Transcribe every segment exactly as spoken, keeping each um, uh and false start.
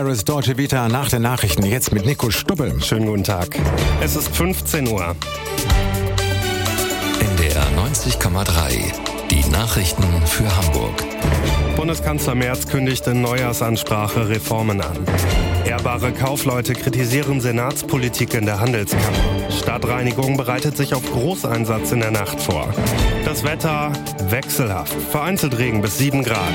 Das Deutsche Vita nach den Nachrichten, jetzt mit Nico Stubbel. Schönen guten Tag. Es ist fünfzehn Uhr. N D R neunzig Komma drei. Die Nachrichten für Hamburg. Bundeskanzler Merz kündigt in Neujahrsansprache Reformen an. Ehrbare Kaufleute kritisieren Senatspolitik in der Handelskammer. Stadtreinigung bereitet sich auf Großeinsatz in der Nacht vor. Das Wetter wechselhaft. Vereinzelt Regen bis sieben Grad.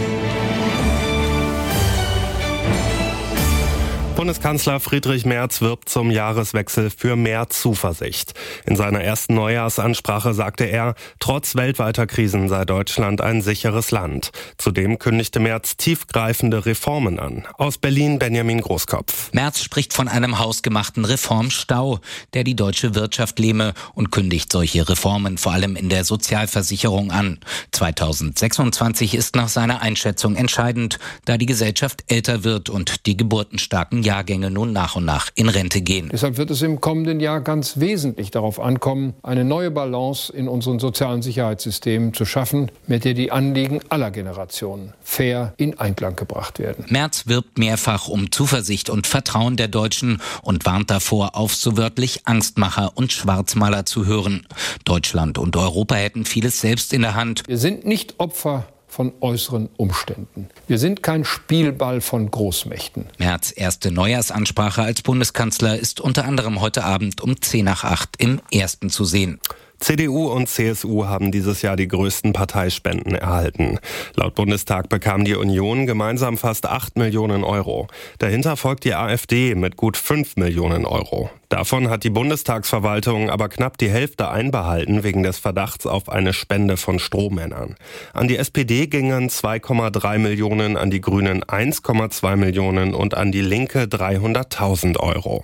Bundeskanzler Friedrich Merz wirbt zum Jahreswechsel für mehr Zuversicht. In seiner ersten Neujahrsansprache sagte er, trotz weltweiter Krisen sei Deutschland ein sicheres Land. Zudem kündigte Merz tiefgreifende Reformen an. Aus Berlin Benjamin Großkopf. Merz spricht von einem hausgemachten Reformstau, der die deutsche Wirtschaft lähme, und kündigt solche Reformen vor allem in der Sozialversicherung an. zweitausendsechsundzwanzig ist nach seiner Einschätzung entscheidend, da die Gesellschaft älter wird und die geburtenstarken Jahrgänge nun nach und nach in Rente gehen. Deshalb wird es im kommenden Jahr ganz wesentlich darauf ankommen, eine neue Balance in unseren sozialen Sicherheitssystemen zu schaffen, mit der die Anliegen aller Generationen fair in Einklang gebracht werden. Merz wirbt mehrfach um Zuversicht und Vertrauen der Deutschen und warnt davor, auf so wörtlich Angstmacher und Schwarzmaler zu hören. Deutschland und Europa hätten vieles selbst in der Hand. Wir sind nicht Opfer von äußeren Umständen. Wir sind kein Spielball von Großmächten. Merz' erste Neujahrsansprache als Bundeskanzler ist unter anderem heute Abend um zehn nach acht im Ersten zu sehen. C D U und C S U haben dieses Jahr die größten Parteispenden erhalten. Laut Bundestag bekam die Union gemeinsam fast acht Millionen Euro. Dahinter folgt die AfD mit gut fünf Millionen Euro. Davon hat die Bundestagsverwaltung aber knapp die Hälfte einbehalten wegen des Verdachts auf eine Spende von Strohmännern. An die S P D gingen zwei Komma drei Millionen, an die Grünen eins Komma zwei Millionen und an die Linke dreihunderttausend Euro.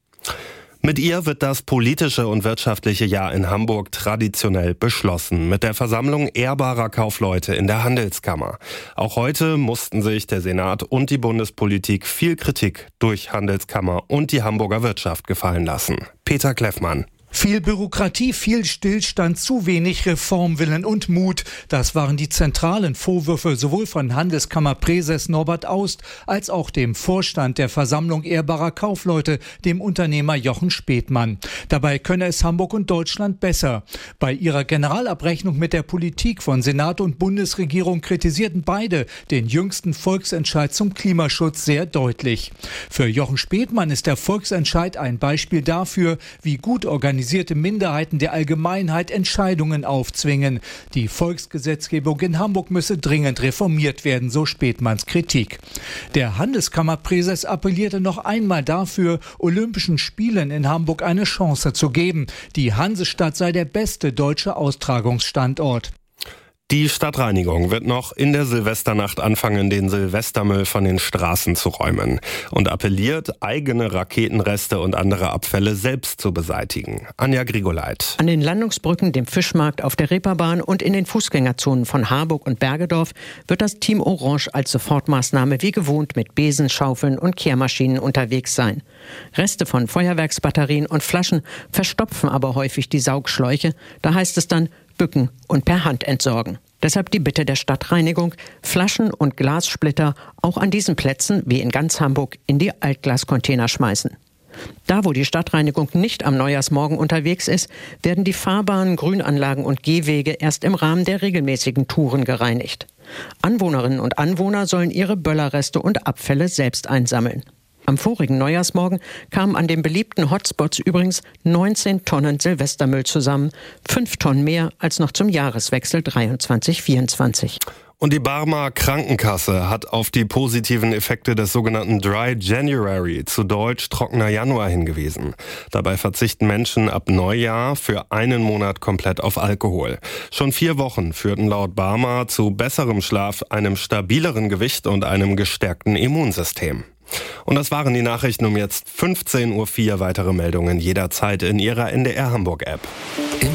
Mit ihr wird das politische und wirtschaftliche Jahr in Hamburg traditionell beschlossen, mit der Versammlung ehrbarer Kaufleute in der Handelskammer. Auch heute mussten sich der Senat und die Bundespolitik viel Kritik durch Handelskammer und die Hamburger Wirtschaft gefallen lassen. Peter Kleffmann. Viel Bürokratie, viel Stillstand, zu wenig Reformwillen und Mut. Das waren die zentralen Vorwürfe sowohl von Handelskammerpräses Norbert Aust als auch dem Vorstand der Versammlung ehrbarer Kaufleute, dem Unternehmer Jochen Späthmann. Dabei könne es Hamburg und Deutschland besser. Bei ihrer Generalabrechnung mit der Politik von Senat und Bundesregierung kritisierten beide den jüngsten Volksentscheid zum Klimaschutz sehr deutlich. Für Jochen Späthmann ist der Volksentscheid ein Beispiel dafür, wie gut organisiert Minderheiten der Allgemeinheit Entscheidungen aufzwingen. Die Volksgesetzgebung in Hamburg müsse dringend reformiert werden, so Späthmanns Kritik. Der Handelskammerpräses appellierte noch einmal dafür, Olympischen Spielen in Hamburg eine Chance zu geben. Die Hansestadt sei der beste deutsche Austragungsstandort. Die Stadtreinigung wird noch in der Silvesternacht anfangen, den Silvestermüll von den Straßen zu räumen und appelliert, eigene Raketenreste und andere Abfälle selbst zu beseitigen. Anja Grigoleit. An den Landungsbrücken, dem Fischmarkt, auf der Reeperbahn und in den Fußgängerzonen von Harburg und Bergedorf wird das Team Orange als Sofortmaßnahme wie gewohnt mit Besen, Schaufeln und Kehrmaschinen unterwegs sein. Reste von Feuerwerksbatterien und Flaschen verstopfen aber häufig die Saugschläuche. Da heißt es dann, bücken und per Hand entsorgen. Deshalb die Bitte der Stadtreinigung, Flaschen und Glassplitter auch an diesen Plätzen wie in ganz Hamburg in die Altglascontainer schmeißen. Da, wo die Stadtreinigung nicht am Neujahrsmorgen unterwegs ist, werden die Fahrbahnen, Grünanlagen und Gehwege erst im Rahmen der regelmäßigen Touren gereinigt. Anwohnerinnen und Anwohner sollen ihre Böllerreste und Abfälle selbst einsammeln. Am vorigen Neujahrsmorgen kamen an den beliebten Hotspots übrigens neunzehn Tonnen Silvestermüll zusammen, fünf Tonnen mehr als noch zum Jahreswechsel dreiundzwanzig vierundzwanzig. Und die Barmer Krankenkasse hat auf die positiven Effekte des sogenannten Dry January, zu Deutsch trockener Januar, hingewiesen. Dabei verzichten Menschen ab Neujahr für einen Monat komplett auf Alkohol. Schon vier Wochen führten laut Barmer zu besserem Schlaf, einem stabileren Gewicht und einem gestärkten Immunsystem. Und das waren die Nachrichten um jetzt fünfzehn Uhr vier. Weitere Meldungen jederzeit in Ihrer N D R Hamburg App.